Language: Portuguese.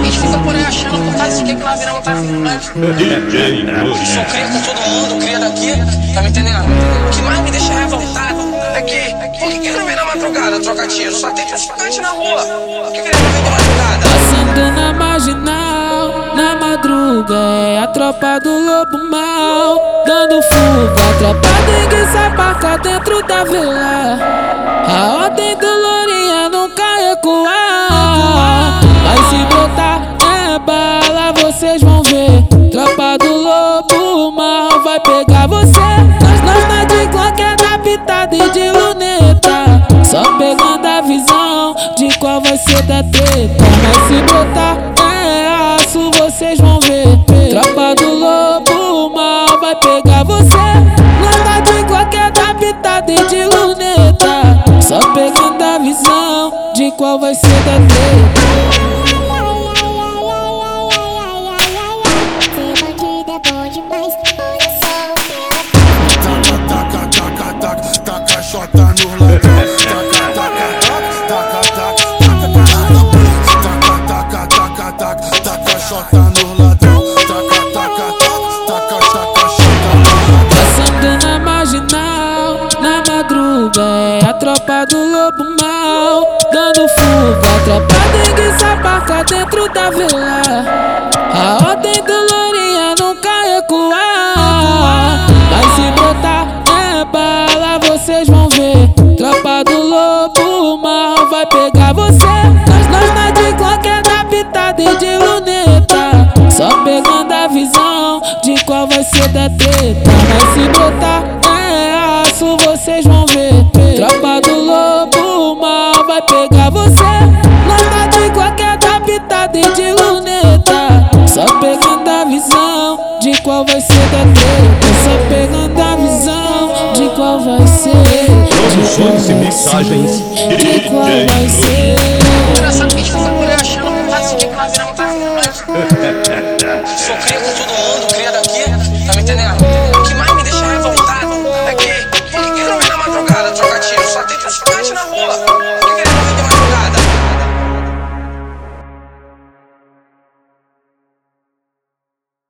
gente fica por aí achando que faz isso aqui que lá vira não tá filmando. DJ Sou cria com todo mundo, cria daqui, tá me entendendo? O que mais me deixa revoltado é que, por que não vem na madrugada trocar tiro? Só tem traficante na rua, por que ele não vem de madrugada? Passando na marginal, na madruga, é a tropa do lobo mal, dando fuga, a tropa tem que sapacar dentro da vila. A ordem do Lourinha nunca recuar, vai se botar é bala, vocês vão ver. Tropa do lobo mal vai pegar você. Nós na de Glock é da pitada e de luneta, só pegando a visão de qual vai ser da treta. Mas se botar é aço, vocês vão ver. Tropa do lobo mal vai pegar você. Nós na de Glock é da pitada e de luneta, só pegando a visão de qual vai ser da treta. Taca xota no ladrão, taca xota no ladrão, taca xota no ladrão. Passando na marginal, na madruga, é a tropa do lobo mal, dando fuga, a tropa tem que sapacar dentro da vila. A ordem do Lourinha nunca recuar, vai se botar é bala, vocês vão ver. Tropa do lobo mal vai pegar você. Nós na de Glock é da pitada e de luneta, só pegando a visão de qual vai ser da treta. Mas se botar é aço, vocês vão ver. Tropa do lobo mal vai pegar você. Nós na de Glock é da pitada e de luneta, só pegando a visão de qual vai ser da treta. Só pegando a visão de qual vai ser. Produções e mixagens De qual vai ser. Engraçado que a gente fica por aí achando que faz isso aqui que lá vira não tá filmando. Sou cria com todo mundo, cria daqui.